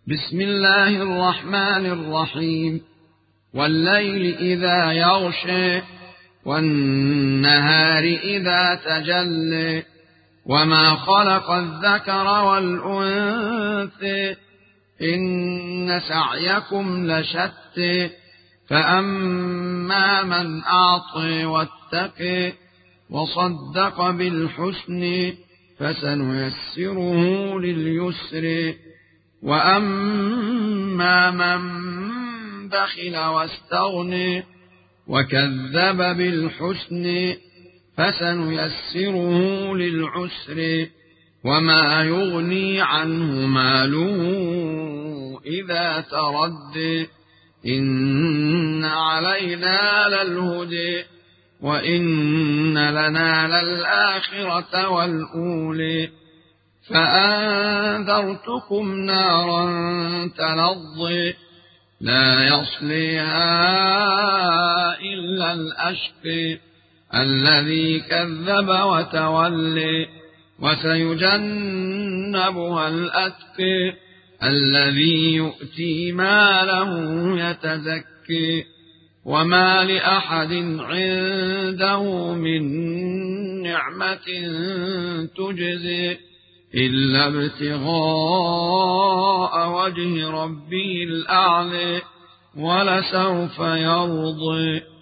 بسم الله الرحمن الرحيم. والليل إذا يغشى والنهار إذا تجلى وما خلق الذكر والأنثى إن سعيكم لشتى فأما من أعطى واتقى وصدق بالحسنى فسنيسره لليسر وأما من بخل واستغنى وكذب بالحسنى فسنيسره للعسر وما يغني عنه ماله إذا تردى إن علينا للهدى وإن لنا للآخرة والأولى فأنذرتكم نارا تلظى لا يصليها إلا الأشقى الذي كذب وتولى وسيجنبها الأتقى الذي يؤتي ماله يتزكى وما لأحد عنده من نعمة تجزي إلا ابتغاء وجه ربه الأعلى ولسوف يرضى.